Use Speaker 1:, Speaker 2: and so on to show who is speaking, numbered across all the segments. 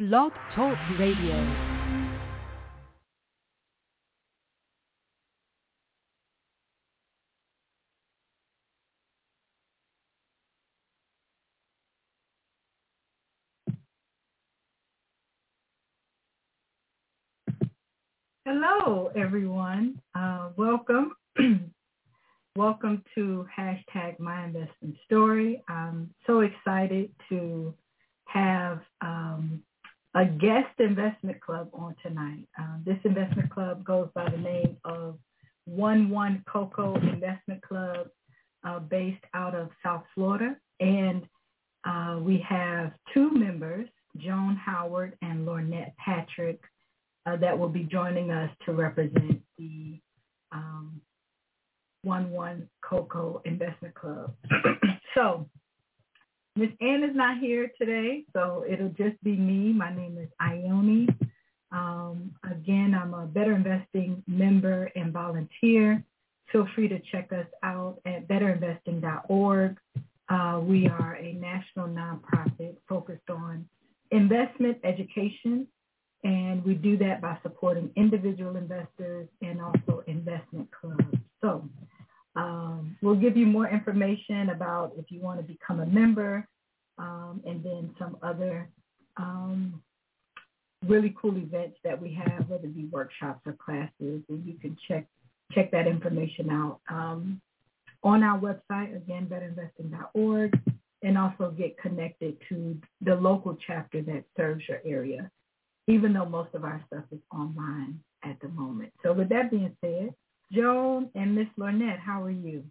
Speaker 1: Blog Talk Radio.
Speaker 2: Hello, everyone. Welcome. Welcome to hashtag My Investment Story. I'm so excited to have a guest investment club on tonight. This investment club goes by the name of 11 Cocoa Investment Club, based out of South Florida. And we have two members, Joan Howard and Lornette Patrick, that will be joining us to represent the 11 Cocoa Investment Club. So Miss Ann is not here today, so it'll just be me. My name is Ione. Again, I'm a Better Investing member and volunteer. Feel free to check us out at betterinvesting.org. We are a national nonprofit focused on investment education, and we do that by supporting individual investors and also investment clubs. So we'll give you more information about if you want to become a member, and then some other really cool events that we have, whether it be workshops or classes, and you can check that information out on our website, again, betterinvesting.org, and also get connected to the local chapter that serves your area, even though most of our stuff is online at the moment. So with that being said, Joan and Miss Lornette, how are you?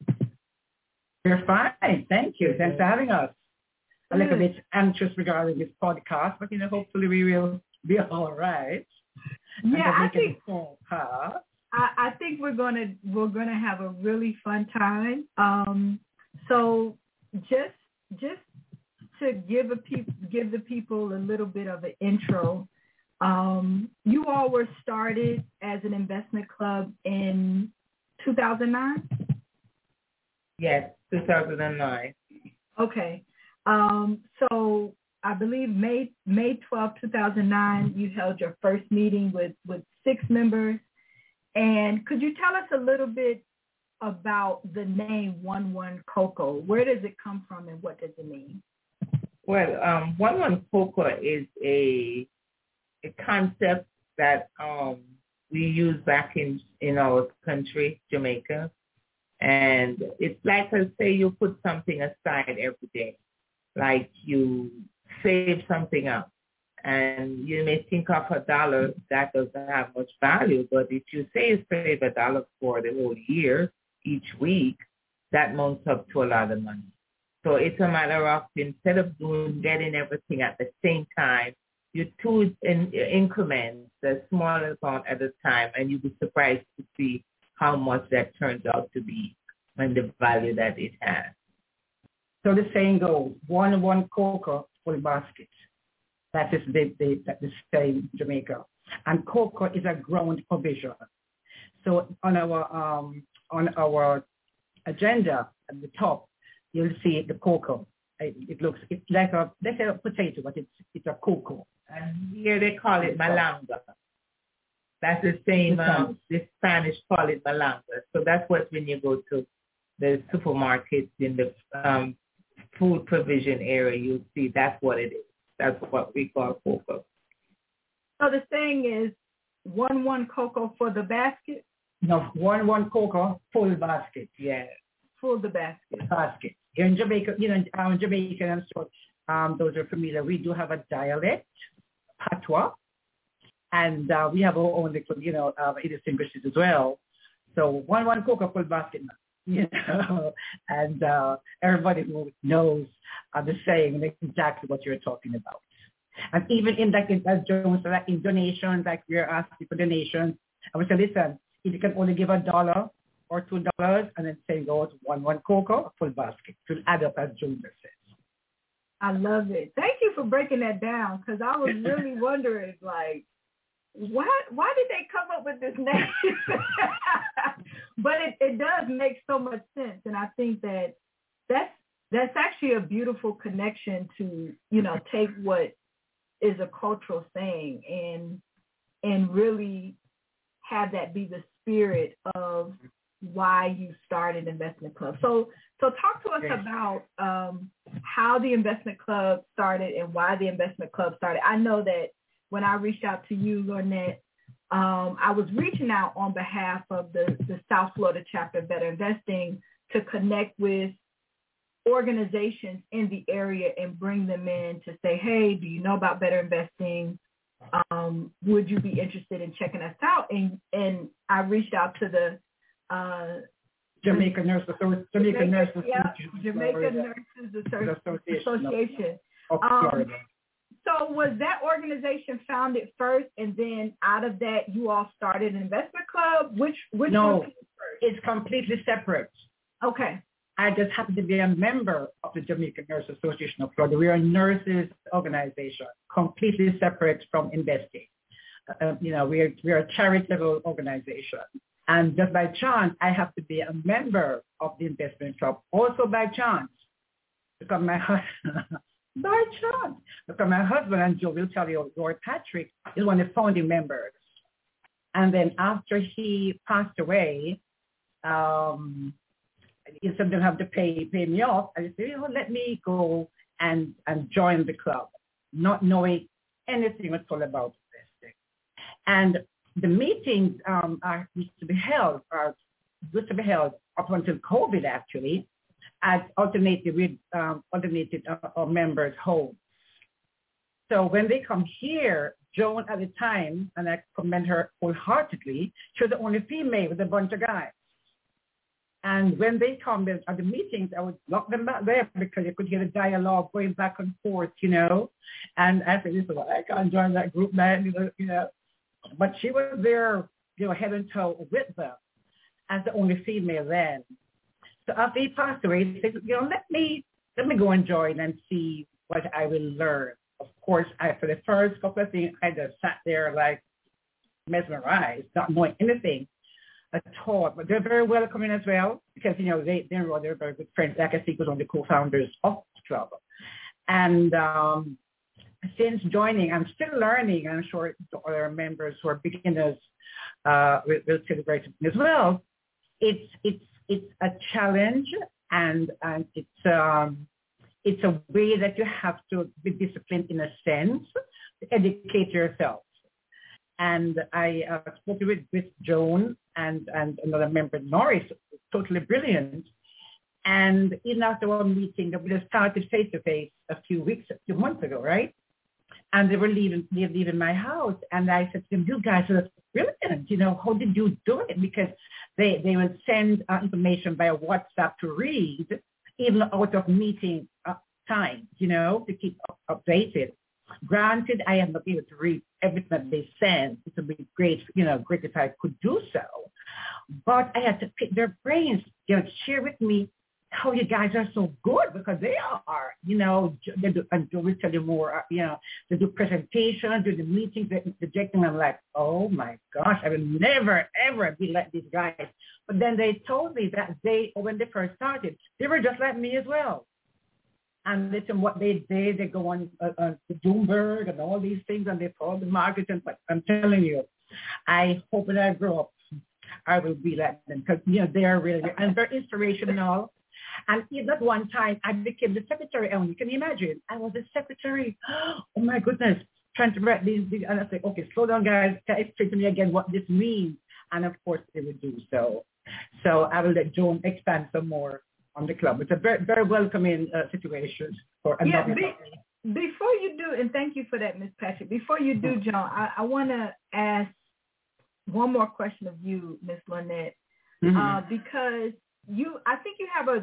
Speaker 3: We're fine. Thank you. Thanks for having us. A little bit anxious regarding this podcast, but, hopefully we will be all right.
Speaker 2: Yeah, I think we're gonna have a really fun time. So just to give the people a little bit of an intro, you all were started as an investment club in 2009?
Speaker 3: Yes, 2009.
Speaker 2: Okay. So I believe May 12, 2009, you held your first meeting with 6 members. And could you tell us a little bit about the name 11 Cocoa? Where does it come from and what does it mean?
Speaker 3: Well, 11 Cocoa is a concept that we use back in our country, Jamaica. And it's like, let's say you put something aside every day, like you save something up. And you may think of $1 that doesn't have much value, but if you say you save $1 for the whole year, each week, that mounts up to a lot of money. So it's a matter of, instead of getting everything at the same time, you do in increments, a small amount at a time, and you'll be surprised to see how much that turns out to be and the value that it has.
Speaker 4: So the saying goes, 1 cocoa full basket. That is the saying in Jamaica. And cocoa is a ground provision. So on our agenda at the top, you'll see the cocoa. It's like let's say a potato, but it's a cocoa.
Speaker 3: And here they call it malanga. That's the same, the Spanish call it malanga. So that's what when you go to the supermarkets in the food provision area, you'll see that's what it is. That's what we call cocoa.
Speaker 2: So the saying is 11 cocoa for the basket?
Speaker 4: No, 11 cocoa, full basket.
Speaker 3: Yeah.
Speaker 2: Full the basket.
Speaker 4: Basket. Here in Jamaica, in Jamaica, I'm sure those are familiar. We do have a dialect, patois, and we have our own little, idiosyncrasies as well. So 11 cocoa, full basket, and everybody who knows the saying exactly what you're talking about. And even in as Jones said, in donations, like we're asking for donations, I would say, listen, if you can only give $1 or $2, and then say go to 11 cocoa, a full basket, to add up as Jones says.
Speaker 2: I love it. Thank you for breaking that down, because I was really wondering, like, why did they come up with this name? But it does make so much sense, and I think that's actually a beautiful connection to take what is a cultural thing, and really have that be the spirit of why you started Investment Club. So talk to us about how the Investment Club started and why the Investment Club started. I know that when I reached out to you, Lynette, I was reaching out on behalf of the South Florida chapter of Better Investing to connect with organizations in the area and bring them in to say, hey, do you know about Better Investing? Would you be interested in checking us out? And I reached out to the
Speaker 4: Jamaica Nurses
Speaker 2: Association. So was that organization founded first, and then out of that you all started an investment club? Which
Speaker 4: no, it's completely separate.
Speaker 2: Okay.
Speaker 4: I just happen to be a member of the Jamaica Nurses Association of Florida. We are a nurses organization, completely separate from investing. We are a charitable organization. And just by chance, I have to be a member of the investment club. Also by chance, because my husband, and Joe will tell you, Lord Patrick is one of the founding members. And then after he passed away, instead of them have to pay me off, I said, let me go and join the club, not knowing anything at all about investing. And the meetings used to be held up until COVID, actually, at alternated members' homes. So when they come here, Joan at the time, and I commend her wholeheartedly, she was the only female with a bunch of guys. And when they come at the meetings, I would lock them back there because you could hear the dialogue going back and forth, And I said, listen, I can't join that group, man, But she was there, head and toe with them as the only female then. So after he passed away, he said, let me go and join and see what I will learn. Of course, for the first couple of things, I just sat there like mesmerized, not knowing anything at all. But they're very welcoming as well because, they're very good friends. Like I think was one of the co-founders of the club. And since joining, I'm still learning. I'm sure the other members who are beginners will celebrate it as well. It's a challenge, and it's a way that you have to be disciplined in a sense to educate yourself. And I spoke with Joan and another member, Norris, totally brilliant. And even after one meeting, we just started face-to-face a few months ago, right? And they were leaving my house. And I said to them, you guys are brilliant. How did you do it? Because they would send information via WhatsApp to read, even out of meeting time, to keep updated. Granted, I am not able to read everything that they send. It would be great, great if I could do so. But I had to pick their brains, share with me how you guys are so good, because they are, they do, and we'll tell you more, they do presentations, do the meetings, they're projecting. I'm like, oh my gosh, I will never, ever be like these guys. But then they told me that when they first started, they were just like me as well. And listen, what they did, they go on to Bloomberg and all these things, and they follow the market. And I'm telling you, I hope when I grow up, I will be like them, because they are really good and very inspirational. And even at one time, I became the secretary. And you can imagine, I was the secretary. Oh my goodness, trying to write these. And I say, okay, slow down, guys. Explain to me again what this means. And of course, they would do so. So I will let Joan expand some more on the club. It's a very, very welcoming situation for another.
Speaker 2: Before you do, and thank you for that, Ms. Patrick. Before you do, John, I want to ask one more question of you, Ms. Lynette, because I think you have a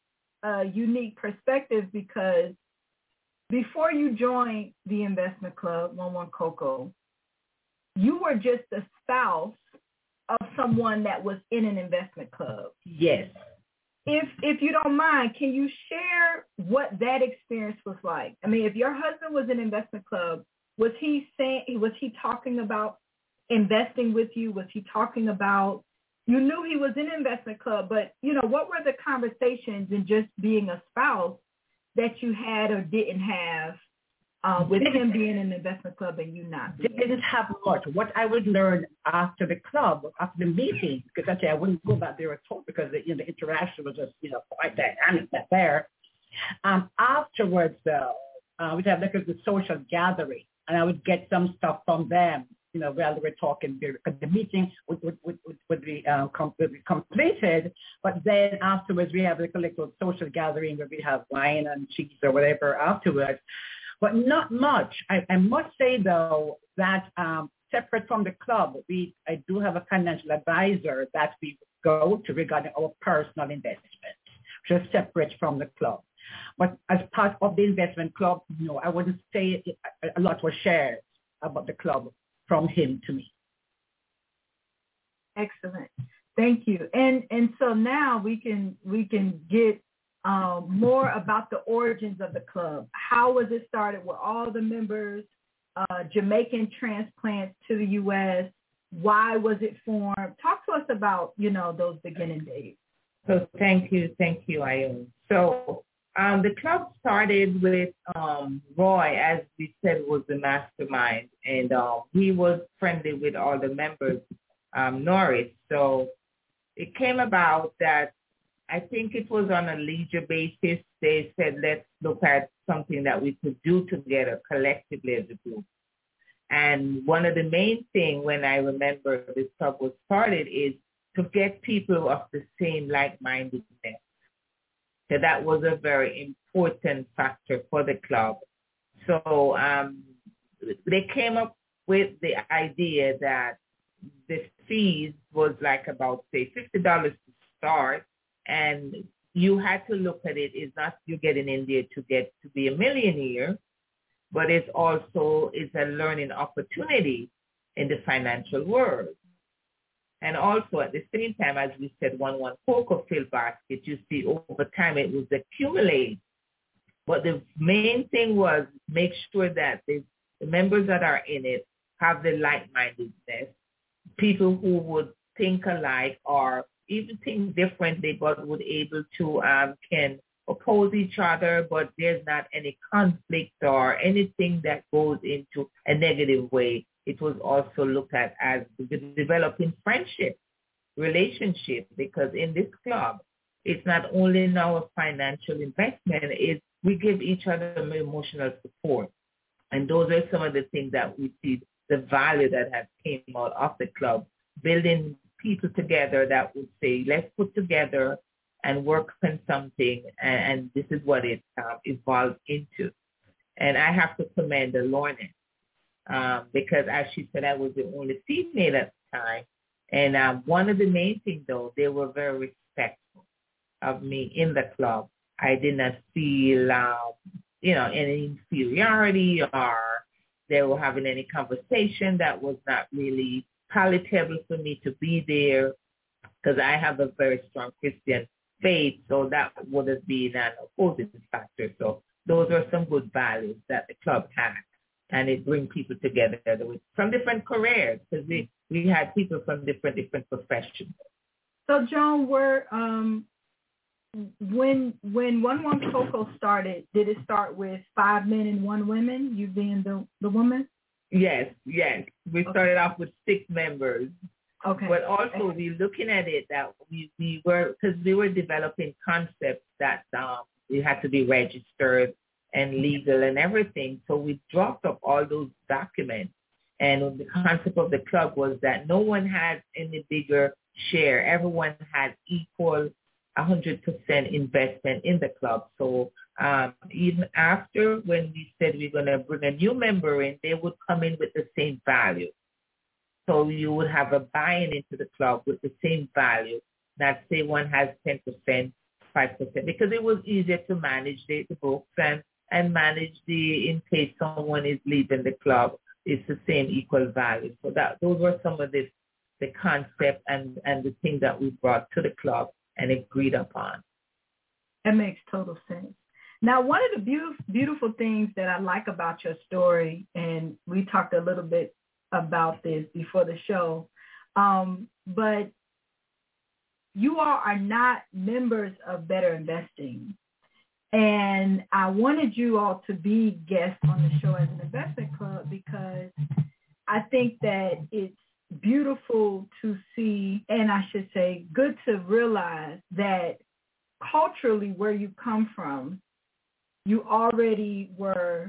Speaker 2: unique perspective, because before you joined the investment club, 11 Coco, you were just a spouse of someone that was in an investment club.
Speaker 4: Yes.
Speaker 2: If you don't mind, can you share what that experience was like? I mean, if your husband was in investment club, was he talking about investing with you? Was he talking about, you knew he was in investment club, but what were the conversations in just being a spouse that you had or didn't have with him being in the investment club and you not?
Speaker 4: They didn't have much. What I would learn after the club, after the meeting, because actually I wouldn't go back there at all because the interaction was just quite dynamic back there. Afterwards, though, we'd have like a social gathering, and I would get some stuff from them. While they were talking, because the meeting would be completed, but then afterwards we have like a little social gathering where we have wine and cheese or whatever afterwards, but not much. I must say though that separate from the club, I do have a financial advisor that we go to regarding our personal investments, which is separate from the club. But as part of the investment club, no, I wouldn't say a lot was shared about the club from him to me.
Speaker 2: Excellent. Thank you. And so now we can get more about the origins of the club. How was it started? Were all the members Jamaican transplants to the U.S.? Why was it formed? Talk to us about, those beginning days.
Speaker 3: So thank you, Ione. So the club started with Roy, as we said, was the mastermind, and he was friendly with all the members, Norris. So it came about that I think it was on a leisure basis. They said, let's look at something that we could do together collectively as a group. And one of the main things when I remember this club was started is to get people of the same like-mindedness. So that was a very important factor for the club. So they came up with the idea that the fees was like about, say, $50 to start, and you had to look at it. It's not you getting in there to be a millionaire, but it's also a learning opportunity in the financial world. And also at the same time, as we said, 1-1 cocoa field basket, you see over time it was accumulated. But the main thing was make sure that the members that are in it have the like-mindedness, people who would think alike or even think differently, but would able to can oppose each other, but there's not any conflict or anything that goes into a negative way. It was also looked at as developing friendship, relationship, because in this club, it's not only now a financial investment, we give each other emotional support. And those are some of the things that we see, the value that has came out of the club, building people together that would say, let's put together and work on something, and this is what it evolved into. And I have to commend Lorna. Because as she said, I was the only female at the time. And one of the main things, though, they were very respectful of me in the club. I did not feel, any inferiority or they were having any conversation that was not really palatable for me to be there, because I have a very strong Christian faith, so that would have been an opposing factor. So those are some good values that the club had. And it brings people together from different careers, because we had people from different professions.
Speaker 2: So, Joan, when 1-1 Cocoa started, did it start with 5 men and 1 woman, you being the woman?
Speaker 3: Yes. We started off with 6 members.
Speaker 2: Okay.
Speaker 3: But also we're looking at it that we were, because we were developing concepts that we had to be registered and legal and everything. So we dropped up all those documents. And the concept of the club was that no one had any bigger share. Everyone had equal 100% investment in the club. So even after, when we said we're going to bring a new member in, they would come in with the same value. So you would have a buy-in into the club with the same value. Not say one has 10%, 5%, because it was easier to manage the books and manage in case someone is leaving the club, it's the same equal value. So those were some of the concept and the things that we brought to the club and agreed upon.
Speaker 2: That makes total sense. Now, one of the beautiful things that I like about your story, and we talked a little bit about this before the show, but you all are not members of Better Investing. And I wanted you all to be guests on the show as an investment club because I think that it's beautiful to see, and I should say good to realize that culturally where you come from, you already were,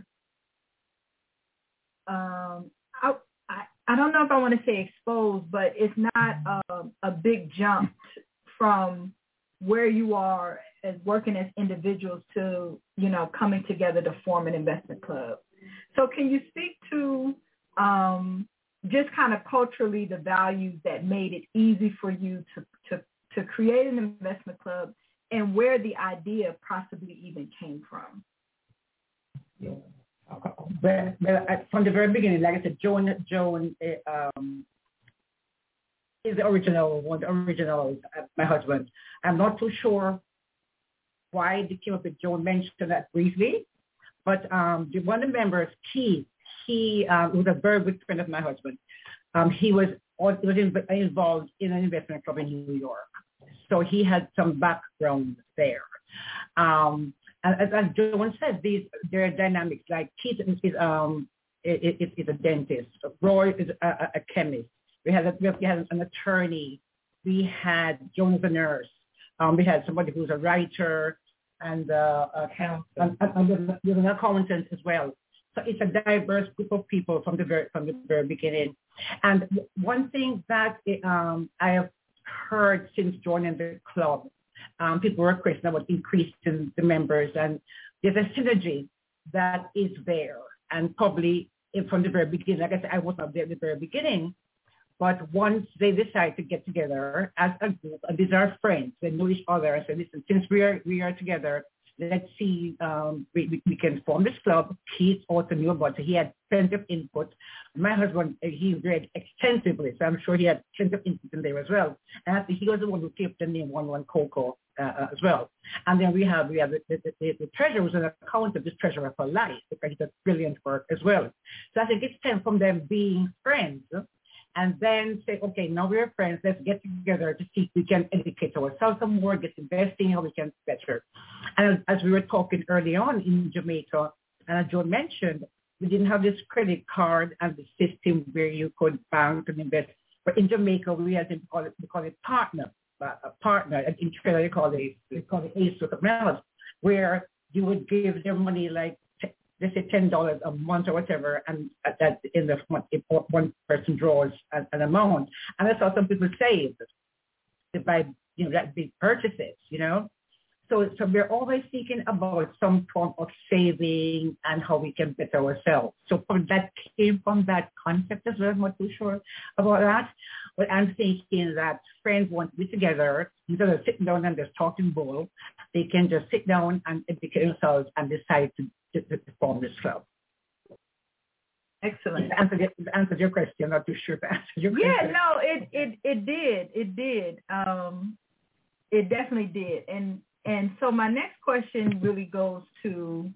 Speaker 2: I don't know if I want to say exposed, but it's not a big jump from where you are as working as individuals to, coming together to form an investment club. So can you speak to just kind of culturally the values that made it easy for you to create an investment club and where the idea possibly even came from?
Speaker 4: Yeah. But from the very beginning, like I said, Joan is the original one, my husband. I'm not too sure why they came up with Joan, mentioned that briefly, but one of the members, Keith, he was a very good friend of my husband. He was involved in an investment club in New York, so he had some background there. As Joan said, there are dynamics. Like Keith is a dentist. Roy is a chemist. We had an attorney. We had Joan as a nurse. We had somebody who's a writer and an accountant as well. So it's a diverse group of people from the very beginning. And one thing that I have heard since joining the club, people were questioning about increasing the members, and there's a synergy that is there. And probably from the very beginning, like I said, I was not there at the very beginning, but once they decide to get together as a group, and these are friends, they know each other, and say, listen, since we are together, let's see, we can form this club. Keith also knew about it. He had plenty of input. My husband, he read extensively, so I'm sure he had plenty of input in there as well. And I think he was the one who kept the name 11 Cocoa as well. And then we have the treasurer, who's an accountant, this treasurer for life, because he does brilliant work as well. So I think it's time from them being friends, and then say, okay, now we're friends, let's get together to see if we can educate ourselves some more, get investing, how we can better. And as we were talking early on in Jamaica, and as Joan mentioned, we didn't have this credit card and the system where you could bank and invest. But in Jamaica, we call it partner. A partner. In Trinidad, they call it ACE with the where you would give their money like, let's say $10 a month or whatever, and at the end of the month, if one person draws an amount. And that's how some people save to buy, that big purchases, So we're always thinking about some form of saving and how we can better ourselves. So that came from that concept as well. I'm not too sure about that. But I'm thinking that friends want to be together, instead of sitting down and just talking bull, they can just sit down and educate themselves and decide to form this club.
Speaker 2: Excellent.
Speaker 4: Answered your question. I'm not too sure if I answered your question.
Speaker 2: Yeah, no, it did. It definitely did. And so my next question really goes to,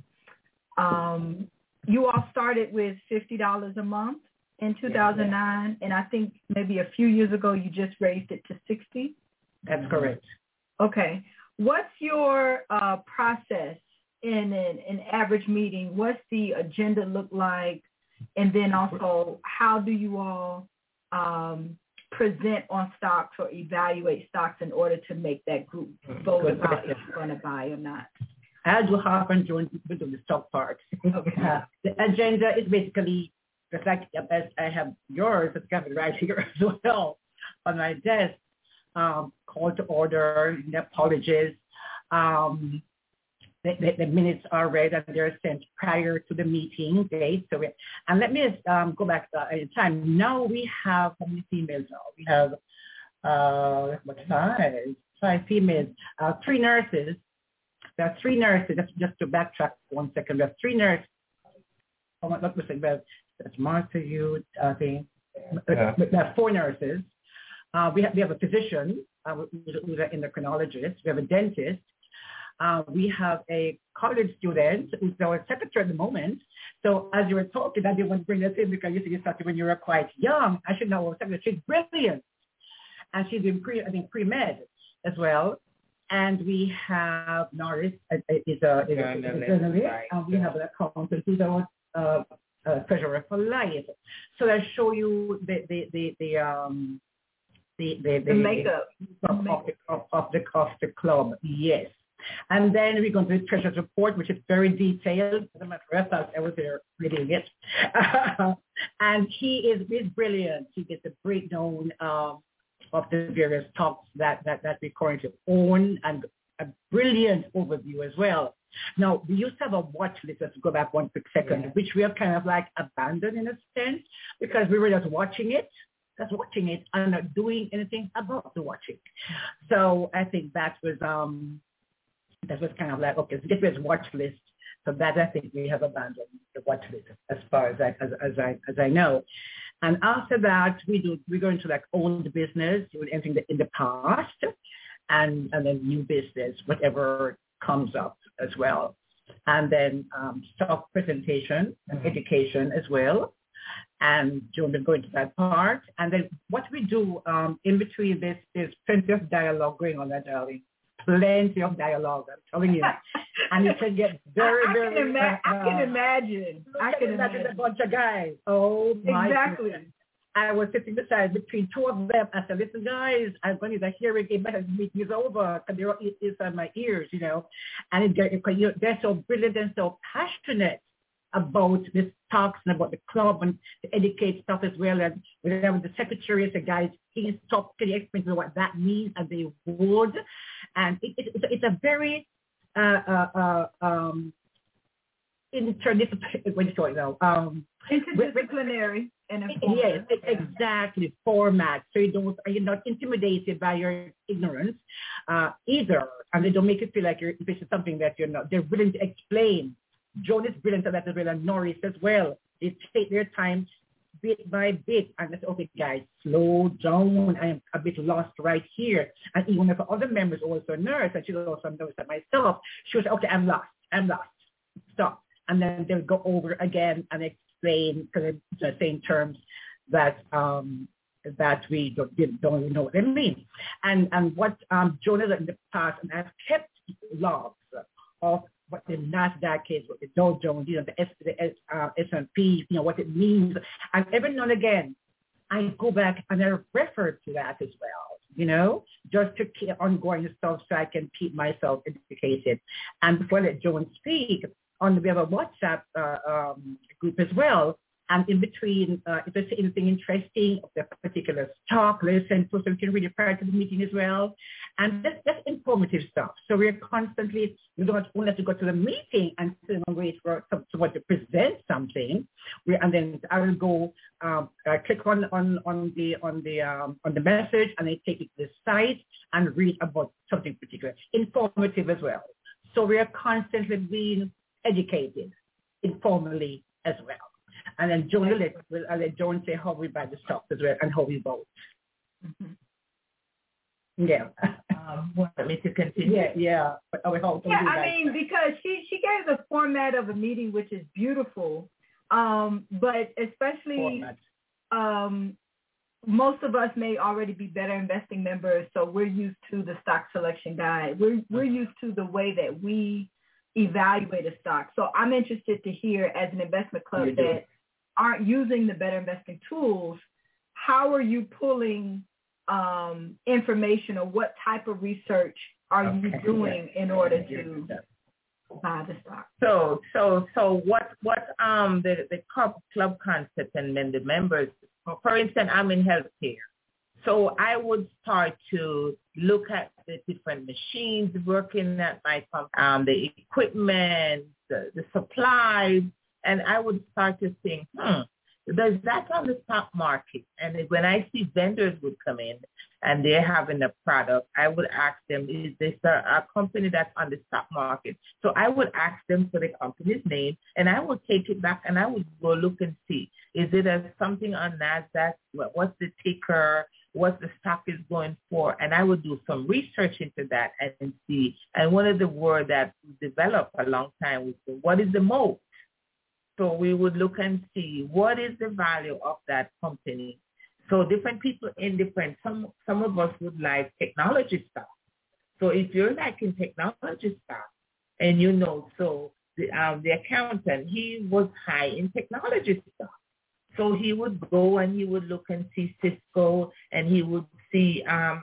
Speaker 2: you all started with $50 a month in 2009, and I think maybe a few years ago you just raised it to $60.
Speaker 4: That's correct.
Speaker 2: Okay. What's your process in an average meeting? What's the agenda look like? And then also, how do you all present on stocks or evaluate stocks in order to make that group vote about if you're going to buy or not?
Speaker 4: I'll do half and join with the stock part.
Speaker 2: Okay.
Speaker 4: The agenda is basically just like as I have yours, it's got it right here as well on my desk. Call to order, the apologies. The minutes are read and they're sent prior to the meeting date. So and let me just go back in time. Now we have how many females now? We have five females, 3 nurses. There are 3 nurses. Just to backtrack 1 second. There are 3 nurses. Oh, not mistake, but that's Martha, you, there are 4 nurses. We have a physician, who's an endocrinologist. We have a dentist. We have a college student who's our secretary at the moment. So as you were talking, I didn't want to bring this in because you started when you were quite young. I should know our secretary. She's brilliant. And she's in pre-med as well. And we have Norris is a journalist,
Speaker 3: right.
Speaker 4: and we have an accountant who's our treasurer for life. So I show you the
Speaker 2: makeup
Speaker 4: of the club. Yes. And then we go to the treasurer's report, which is very detailed. As a matter of fact, I was there reading it. And he's brilliant. He gets a breakdown of the various stocks that we currently own, and a brilliant overview as well. Now, we used to have a watch list. Let's go back one quick second, which we have kind of like abandoned in a sense, because we were just watching it and not doing anything about the watching. So I think that was kind of like, okay, so get rid of watch list. So that I think we have abandoned the watch list as far as I know. And after that, we're going to like own the business, anything in the past, and then new business, whatever comes up as well. And then stock presentation and education as well. And Joan will go into that part. And then what we do in between this, there's plenty of dialogue going on there, darling. Plenty of dialogue, I'm telling you. And it can get very.
Speaker 2: I can imagine
Speaker 4: a bunch of guys. Oh, my
Speaker 2: exactly.
Speaker 4: goodness. I was sitting beside between two of them. I said, listen, guys, I'm going to hear it. The meeting is over, because it's on my ears, And they're so brilliant and so passionate about this talks and about the club and to educate stuff as well. And with the secretary, the guys, can you explain to me what that means? And they would. And it's a very
Speaker 2: interdisciplinary and
Speaker 4: yes, exactly, format. So you're not intimidated by your ignorance either, and they don't make you feel like this is something that you're not. They're willing to explain. Joan is brilliant at that as well, and Norris as well. They take their time bit by bit, and that's okay, guys, slow down. I am a bit lost right here. And even if other members also nurse, and she's also a nurse myself, she was okay, I'm lost, stop. And then they'll go over again and explain, because it's the same terms that we don't even know what they mean. And what Joan has in the past, and I've kept logs of what the NASDAQ is, what the Dow Jones, the S&P, what it means. And every now and again, I go back and I refer to that as well, just to keep ongoing stuff so I can keep myself educated. And before I let Joan speak, we have a WhatsApp group as well. And in between, if there's anything interesting of the particular stock, listen, so we can read it prior to the meeting as well. And that's informative stuff. So we're constantly, we don't only have to go to the meeting and wait for someone to present something. And then I will go click on the message, and I take it to the site and read about something particular, informative as well. So we are constantly being educated informally as well. And then Joan will let Joan say how we buy the stock as well and how we vote. Mm-hmm. Yeah.
Speaker 3: Want me to continue?
Speaker 4: Yeah.
Speaker 2: Because she gave the format of a meeting, which is beautiful. But especially most of us may already be Better Investing members, so we're used to the stock selection guide. We're used to the way that we evaluate a stock. So I'm interested to hear, as an investment club that aren't using the Better Investing tools, how are you pulling information, or what type of research are you doing in order to buy the stock?
Speaker 3: So what the club concept and the members, for instance, I'm in healthcare. So I would start to look at the different machines working at my company, the equipment, the supplies, and I would start to think, does that on the stock market? And when I see vendors would come in and they're having a product, I would ask them, is this a company that's on the stock market? So I would ask them for the company's name, and I would take it back and I would go look and see, is it something on NASDAQ? What's the ticker? What the stock is going for? And I would do some research into that and see. And one of the words that developed a long time was, what is the moat? So we would look and see what is the value of that company. So different people in some of us would like technology stuff. So if you're like in technology stuff, and so the accountant, he was high in technology stuff. So he would go and he would look and see Cisco, and he would see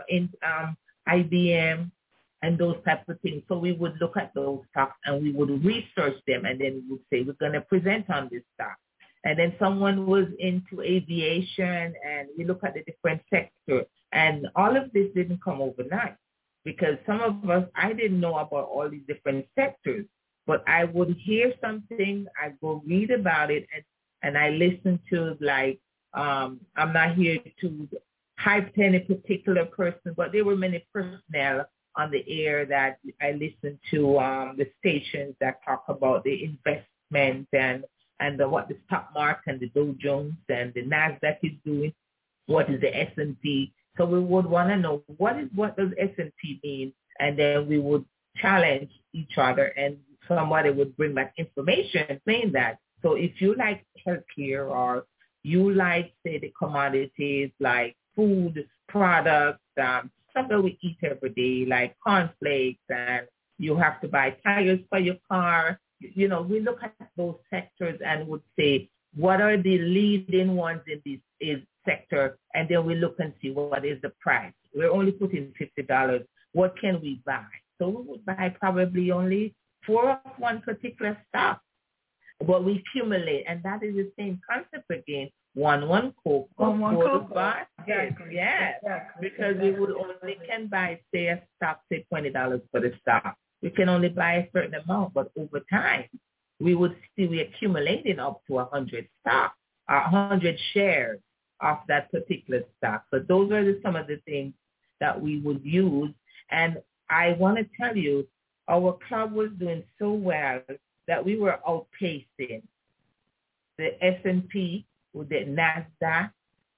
Speaker 3: IBM and those types of things. So we would look at those stocks and we would research them, and then we would say, we're going to present on this stock. And then someone was into aviation, and we look at the different sectors. And all of this didn't come overnight, because some of us, I didn't know about all these different sectors, but I would hear something, I go read about it, and I listen to, like, I'm not here to hype any particular person, but there were many personnel on the air that I listened to, the stations that talk about the investment and what the stock market and the Dow Jones and the NASDAQ is doing, what is the S&P. So we would want to know what does S&P mean, and then we would challenge each other, and somebody would bring back information saying that. So if you like healthcare, or you like, say, the commodities like food products, stuff that we eat every day, like cornflakes, and you have to buy tires for your car, we look at those sectors and would say, what are the leading ones in this sector? And then we look and see what is the price. We're only putting $50. What can we buy? So we would buy probably only 4 of one particular stock. But we accumulate, and that is the same concept again. One Coke,
Speaker 2: Exactly.
Speaker 3: Yeah,
Speaker 2: Exactly.
Speaker 3: Because we would only can buy, say, a stock, say $20 for the stock. We can only buy a certain amount, but over time, we would see we accumulating up to 100 stocks, 100 shares of that particular stock. So those are some of the things that we would use. And I want to tell you, our club was doing so well that we were outpacing the S&P with the NASDAQ.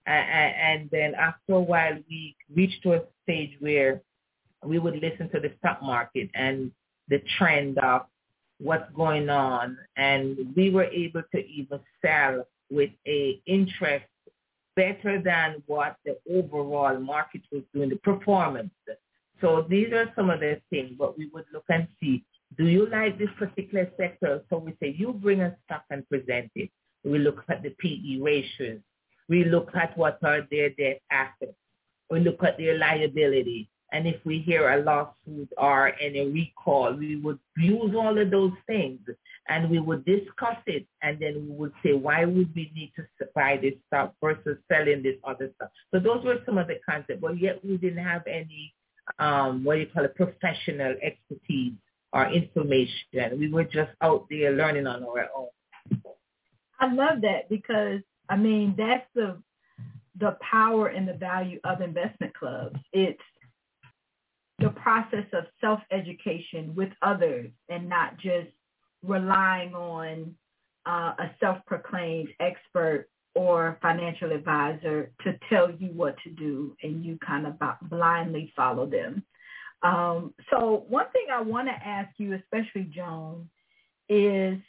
Speaker 3: And then after a while, we reached to a stage where we would listen to the stock market and the trend of what's going on. And we were able to even sell with a interest better than what the overall market was doing, the performance. So these are some of the things, but we would look and see, do you like this particular sector? So we say, you bring a stock and present it. We look at the PE ratios. We look at what are their debt assets. We look at their liability. And if we hear a lawsuit or any recall, we would use all of those things and we would discuss it. And then we would say, why would we need to buy this stock versus selling this other stuff? So those were some of the concepts. But yet we didn't have any, professional expertise or information. We were just out there learning on our own.
Speaker 2: I love that because, that's the power and the value of investment clubs. It's the process of self-education with others and not just relying on a self-proclaimed expert or financial advisor to tell you what to do and you kind of blindly follow them. So one thing I want to ask you, especially Joan, is,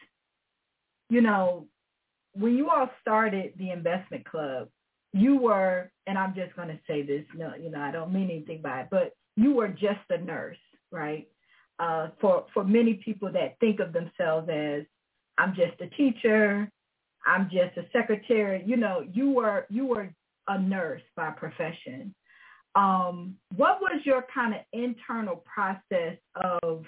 Speaker 2: when you all started the investment club, you were, and I'm just going to say this, I don't mean anything by it, but you were just a nurse, right? For many people that think of themselves as, I'm just a teacher, I'm just a secretary, you were a nurse by profession. What was your kind of internal process of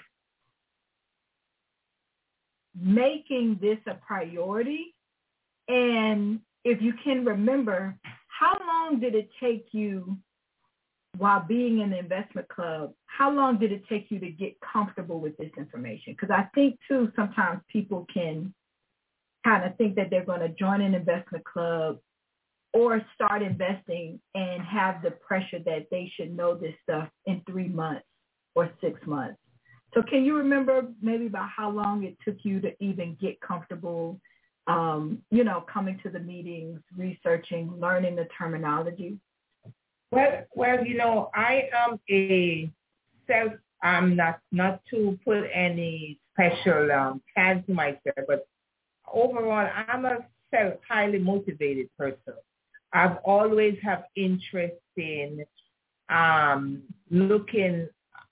Speaker 2: making this a priority? And if you can remember, how long did it take you while being in the investment club, how long did it take you to get comfortable with this information? Because I think, too, sometimes people can kind of think that they're going to join an investment club or start investing and have the pressure that they should know this stuff in 3 months or 6 months. So can you remember maybe about how long it took you to even get comfortable, coming to the meetings, researching, learning the terminology?
Speaker 3: Well, I am I'm not to put any special tag to myself, but overall, I'm a highly motivated person. I've always have interest in looking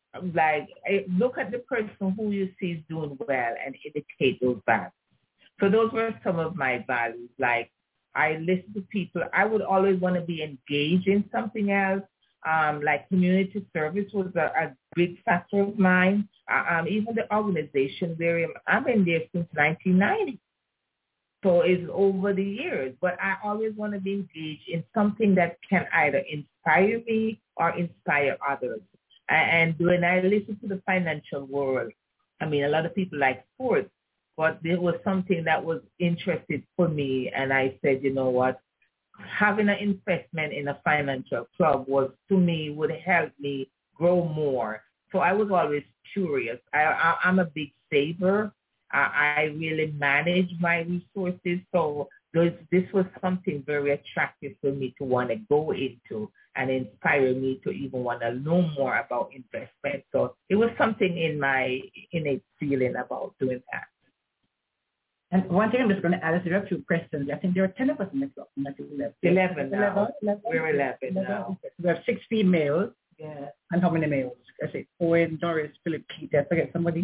Speaker 3: like look at the person who you see is doing well and imitate those values. So those were some of my values. Like I listen to people. I would always want to be engaged in something else. Like community service was a big factor of mine. Even the organization where I've been there since 1990. So it's over the years. But I always want to be engaged in something that can either inspire me or inspire others. And when I listen to the financial world, I mean, a lot of people like sports, but there was something that was interesting for me. And I said, you know what? Having an investment in a financial club was, to me, would help me grow more. So I was always curious. I'm a big saver. I really manage my resources. So this was something very attractive for me to want to go into and inspire me to even want to know more about investment. So it was something in my innate feeling about doing that.
Speaker 4: And one thing I'm just going to add is there are a few questions. I think there are 10 of us in the club.
Speaker 3: 11 now. 11? We're 11 now.
Speaker 4: We have 6 females.
Speaker 3: Yeah.
Speaker 4: And how many males? I say Owen, Doris, Philip, Keith. Did I forget somebody?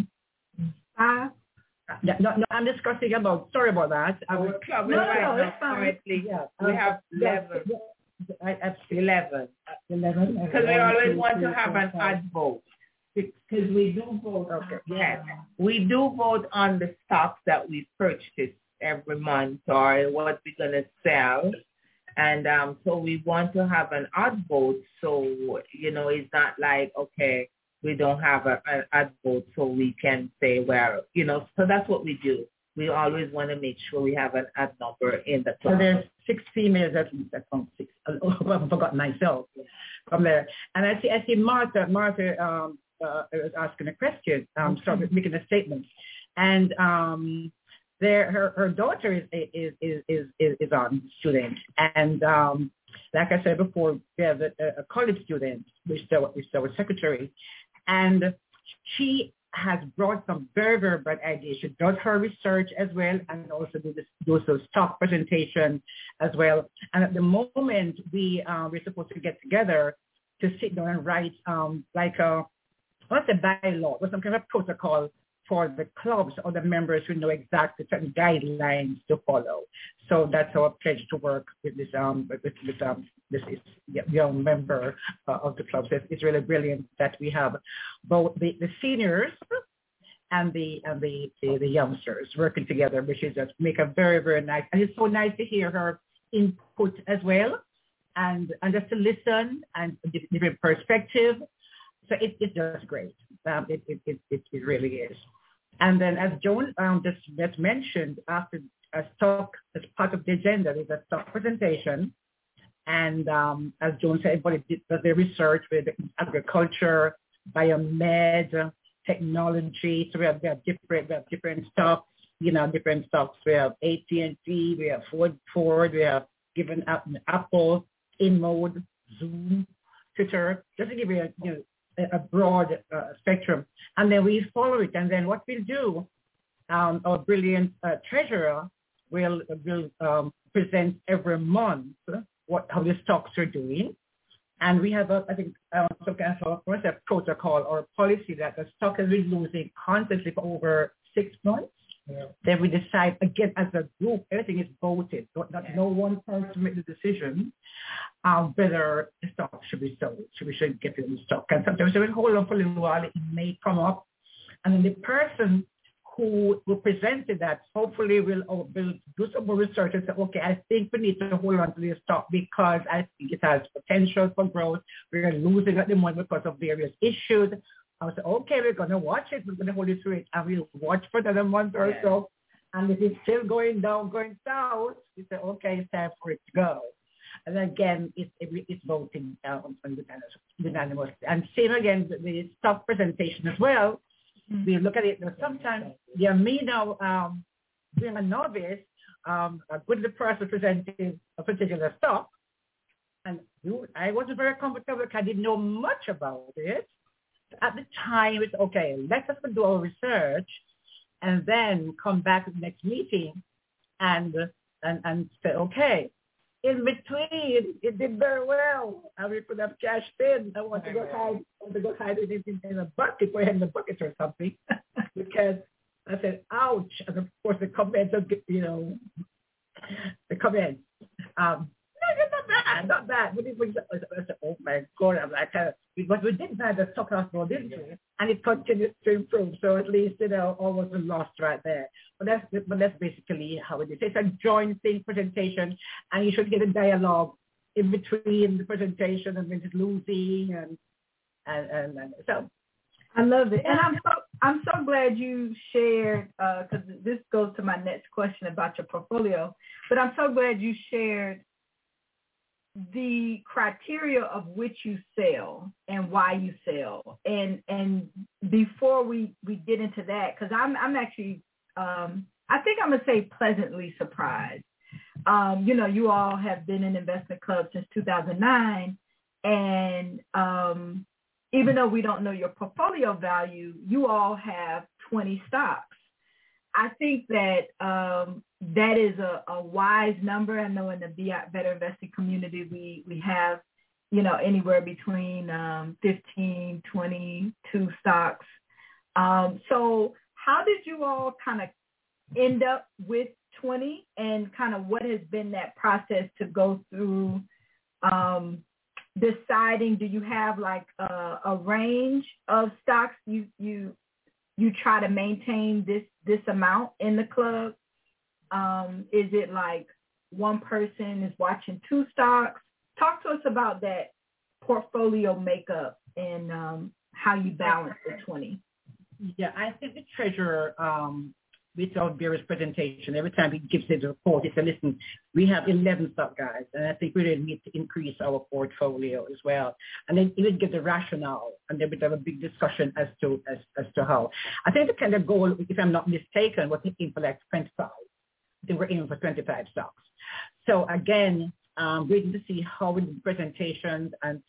Speaker 4: No, I'm discussing about, sorry about that.
Speaker 3: Our club it's fine. Yeah, we have 11. 11. 11. Because we always want to have an odd vote. Because we do vote. Okay. Yes. We do vote on the stocks that we purchase every month or what we're going to sell. And so we want to have an odd vote. So, it's not like, okay, we don't have an odd vote so we can say, well, so that's what we do. We always want to make sure we have an odd number in the club.
Speaker 4: So there's 6 females, at least. I found 6. I forgot myself from there. And I see Martha was asking a question, started making a statement. And her daughter is a student. And like I said before, we have a college student, which is our secretary. And she has brought some very, very bright ideas. She does her research as well and also does those stock presentation as well. And at the moment, we're supposed to get together to sit down and write what's a bylaw, or some kind of protocol for the clubs or the members who know exactly certain guidelines to follow. So that's our pledge to work with this young member of the club. So it's really brilliant that we have both the seniors and the youngsters working together, which is just make a very, very nice. And it's so nice to hear her input as well, and just to listen and different perspective. So it's just great. It really is. And then as Joan just mentioned, after a stock, as part of the agenda, there's a stock presentation. And as Joan said, everybody does their research with agriculture, biomed, technology. So we have different stocks, different stocks. We have AT&T, we have Ford, we have given Apple, InMode, Zoom, Twitter, just to give you a broad spectrum. And then we follow it. And then what we'll do, our brilliant treasurer will present every month how the stocks are doing. And we have, some kind of a protocol or policy that the stock has been losing constantly for over 6 months. Yeah. Then we decide, again, as a group, everything is voted. No one person makes the decision whether the stock should be sold. We should get rid of the stock. And sometimes we hold on for a little while. It may come up. And then the person who presented that hopefully will do some more research and say, okay, I think we need to hold on to this stock because I think it has potential for growth. We're losing at the moment because of various issues. I was like, okay, we're going to watch it. We're going to hold it through it. And we'll watch for another month or so. And if it's still going down, going south, we say, okay, it's time for it to go. And again, it's voting on unanimous. And same again, the stock presentation as well. Mm-hmm. We look at it. Sometimes, me now, being a novice, a good person presenting a particular stock. And I wasn't very comfortable because I didn't know much about it. At the time, it's okay, let us do our research and then come back to the next meeting and say, okay. In between, it did very well. And we could have cashed in. I want to go to go hide it in a bucket, put it in the bucket or something, because I said, ouch. And of course the comments, the comments, no, not bad. But it was, I said, oh my God, I'm like, but we did have the talk about more, didn't we? And it continues to improve. So at least, all wasn't lost right there. But that's basically how it is. It's a joint thing presentation, and you should get a dialogue in between the presentation and when it's losing and so.
Speaker 2: I love it. And I'm so glad you shared, because this goes to my next question about your portfolio, but I'm so glad you shared the criteria of which you sell and why you sell. And before we get into that, because I'm actually, I think I'm going to say pleasantly surprised. You all have been in Investment Club since 2009. And even though we don't know your portfolio value, you all have 20 stocks. I think that that is a wise number. I know in the Better Investing community, we have, anywhere between 15, 22 stocks. So how did you all kind of end up with 20, and kind of what has been that process to go through deciding? Do you have like a range of stocks you try to maintain this amount in the club? Is it like one person is watching 2 stocks? Talk to us about that portfolio makeup and how you balance the 20.
Speaker 4: Yeah, I think the treasurer, with our various presentation, every time he gives his report, he said, listen, we have 11 stock, guys, and I think we really need to increase our portfolio as well. And then he would give the rationale, and then we'd have a big discussion as to how. I think the kind of goal, if I'm not mistaken, was thinking for like 25. They were aiming for 25 stocks. So again, waiting to see how with the presentations, and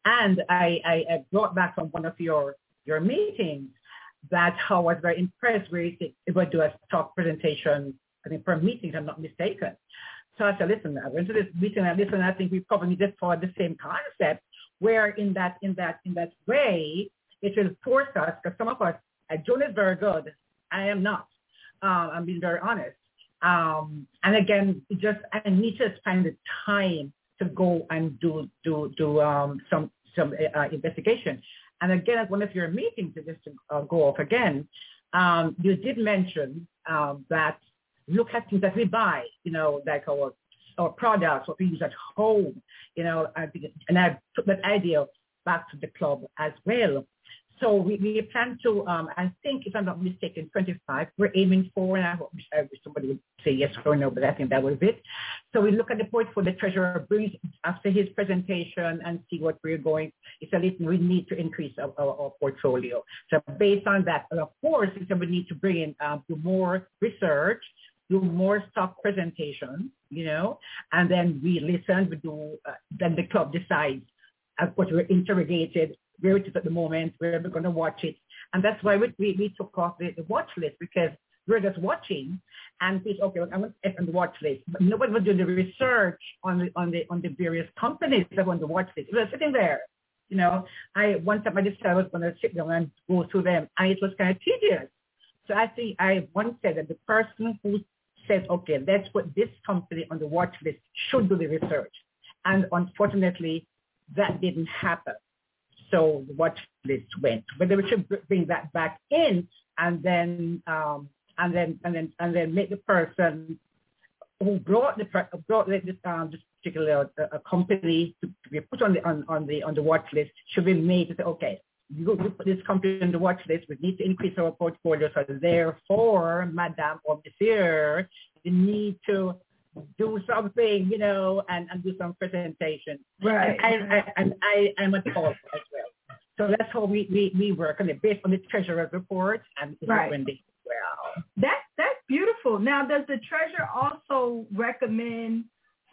Speaker 4: I brought back from one of your meetings that how I was very impressed with it would do a stock presentation, I think, per meeting, if I'm not mistaken. So I said, listen, I went to this meeting and listen, I think we probably need to follow the same concept, where in that way, it will force us, because some of us, Joan is very good, I am not. I'm being very honest. And again, I need to find the time to go and do some investigation. And again, at one of your meetings, just to go off again, you did mention that look at things that we buy, like our products, what we use at home, and I took that idea back to the club as well. So we plan to, I think, if I'm not mistaken, 25 we're aiming for, and I wish somebody would say yes or no, but I think that was it. So we look at the portfolio the treasurer brings after his presentation and see what we're going. He said, listen, we need to increase our portfolio. So based on that, and of course, he said we need to bring in, do more research, do more stock presentations, and then we listen, we do, then the club decides. Of course, we're interrogated where it is at the moment, where we're going to watch it. And that's why we took off the watch list, because we're just watching and think, okay, I'm going to set on the watch list. But nobody was doing the research on the various companies that were on the watch list. We were sitting there. One time I decided I was going to sit down and go through them, and it was kind of tedious. So I think I once said that the person who said, okay, let's put this company on the watch list should do the research. And unfortunately, that didn't happen. So the watch list went, but they should bring that back in, and then make the person who brought this particular company to be put on the watch list should be made to say, okay, you put this company on the watch list. We need to increase our portfolio, so therefore, Madame or Monsieur, you need to do something, and do some presentation.
Speaker 2: Right.
Speaker 4: And I'm at fault as well. So that's how we work on it, based on the treasurer's report and
Speaker 2: right.
Speaker 4: recommendation as well.
Speaker 2: That's beautiful. Now, does the treasurer also recommend,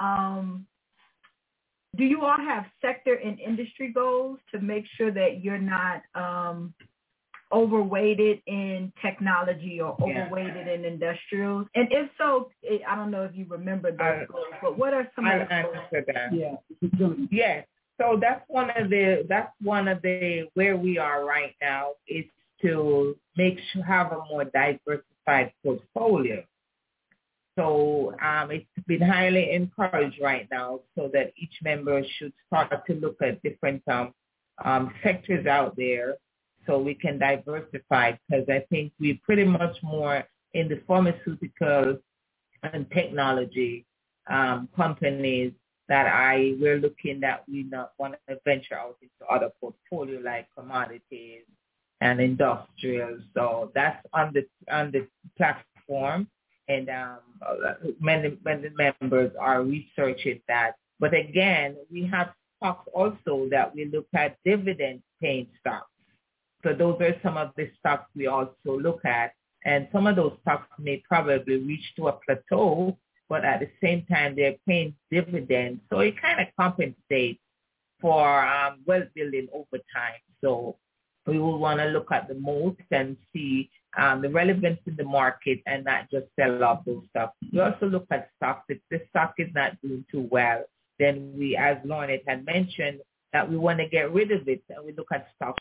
Speaker 2: do you all have sector and industry goals to make sure that you're not overweighted in technology or overweighted in industrials? And if so, I don't know if you remember those goals, but what are some of the goals?
Speaker 3: That.
Speaker 4: Yeah.
Speaker 3: Yes. So that's one of the where we are right now is to have a more diversified portfolio. So it's been highly encouraged right now, so that each member should start to look at different sectors out there, so we can diversify. Because I think we're pretty much more in the pharmaceutical and technology companies that we're looking that we not want to venture out into other portfolio like commodities and industrial. So that's on the platform, and many members are researching that. But again, we have stocks also that we look at dividend paying stocks. So those are some of the stocks we also look at, and some of those stocks may probably reach to a plateau, but at the same time, they're paying dividends. So it kind of compensates for wealth building over time. So we will want to look at the moat and see the relevance in the market and not just sell off those stocks. We also look at stocks. If the stock is not doing too well, then we, as Lorna had mentioned, that we want to get rid of it, and we look at stocks